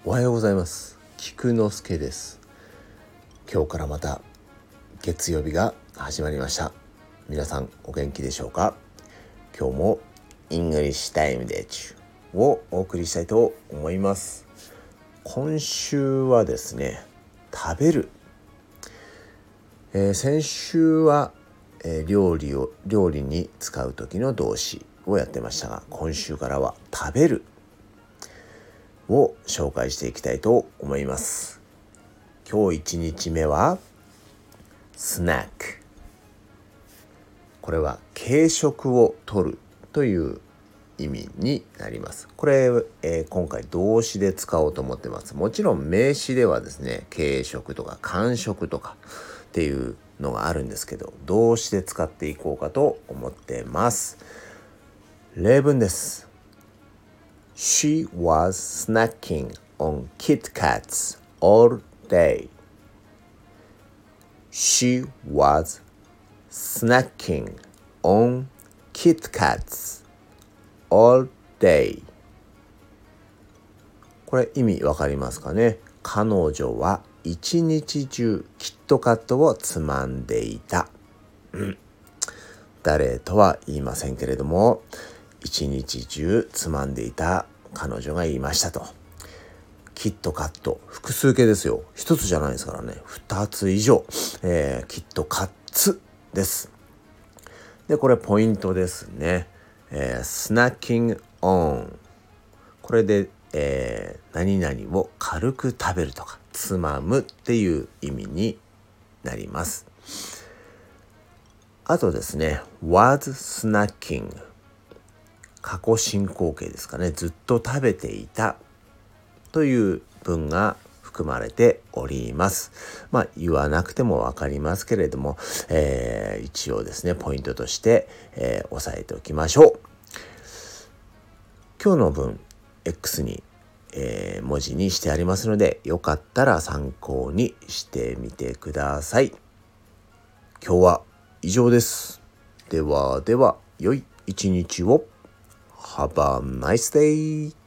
おはようございます。菊之助です。今日からまた月曜日が始まりました。皆さんお元気でしょうか？今日もイングリッシュタイムデーチュをお送りしたいと思います。今週はですね、食べる、先週は、料理に使う時の動詞をやってましたが、今週からは食べるを紹介していきたいと思います。今日1日目はスナック。これは軽食を取るという意味になります。これ、今回動詞で使おうと思ってます。もちろん名詞ではですね、軽食とか間食とかっていうのがあるんですけど、動詞で使っていこうかと思ってます。例文です。She was snacking on Kit Kats all day. She was snacking on Kit Kats all day. これ意味わかりますかね？彼女は一日中キットカットをつまんでいた。誰とは言いませんけれども、一日中つまんでいた彼女が言いましたと。キットカット、複数形ですよ。一つじゃないですからね。二つ以上、キットカッツです。で、これポイントですね。snacking on。これで、何々を軽く食べるとか、つまむっていう意味になります。あとですね、was snacking。過去進行形ですかね。ずっと食べていたという文が含まれております。言わなくてもわかりますけれども、一応ですねポイントとして、押さえておきましょう。今日の文 X に、文字にしてありますので、よかったら参考にしてみてください。今日は以上です。では良い一日を。Have a nice day.